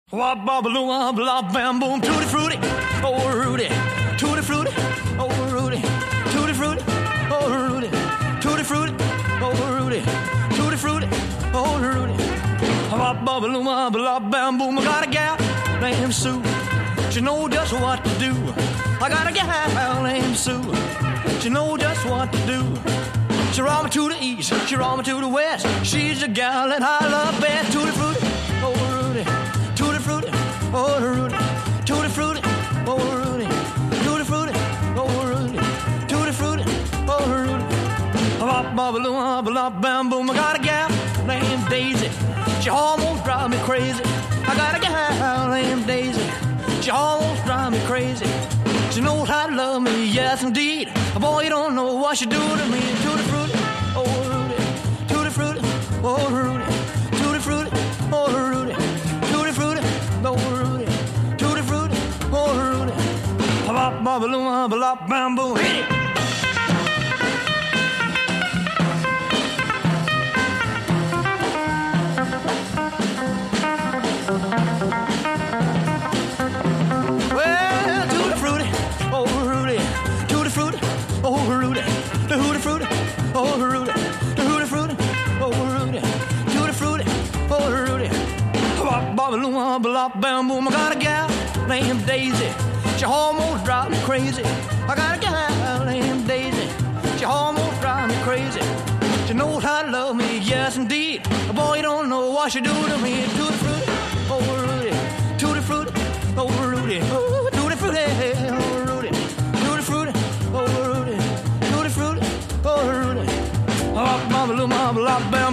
Wop bobble wop blah bam boom tutti frutti, oh Rudy, tutti frutti, oh Rudy, tutti frutti, oh Rudy, tutti frutti, oh Rudy, tutti frutti, oh Rudy. Wop bobble wop blah bam boom. I got a gal named Sue, she knows just what to do. I got a gal named Sue, she knows just what to do. She roll me to the east, she roll me to the west. She's a gal that I love best. Tutti frutti, oh Rudy. Tutti frutti, oh Rudy, tutti frutti, oh Rudy, tutti frutti, oh Rudy, tutti frutti, oh Rudy. Bop bobble bop bam boom. I got a gal named Daisy, she almost drives me crazy. I got a gal named Daisy, she almost drives me crazy. She knows how to love me, yes indeed. Boy, you don't know what she do to me. Tutti frutti, oh Rudy, tutti frutti, oh Rudy, tutti frutti, oh Rudy. Oh Rudy, tutti frutti, oh Rudy. Bop bobble bop bam boom. Hit it. Well, tutti frutti, oh Rudy, tutti frutti, oh Rudy, tutti frutti, oh Rudy, tutti frutti, oh Rudy, tutti frutti, oh Rudy. Bop bop bam boom. I got a gal named Daisy, she almost drives me crazy. I got a gal named Daisy, she almost drives me crazy. She knows how to love me, yes indeed. Boy, you don't know what she do to me. Tutti frutti, oh Rudy, tutti frutti, oh Rudy, oh tutti frutti, oh Rudy, tutti frutti, oh Rudy, tutti frutti, oh Rudy. Bop bop bop bam.